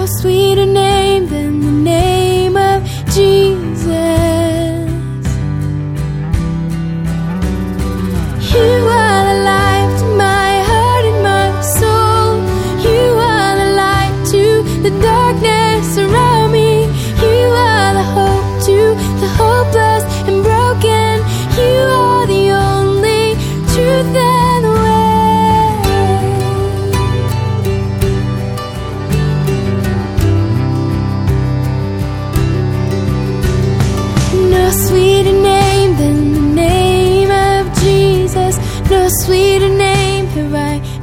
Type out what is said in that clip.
sweeter name than the name of Jesus. You are the life to my heart and my soul. You are the light to the darkness around me. You are the hope to the hopeless and broken. You are the only truth and the way. No sweeter name than the name of Jesus. No sweeter name have I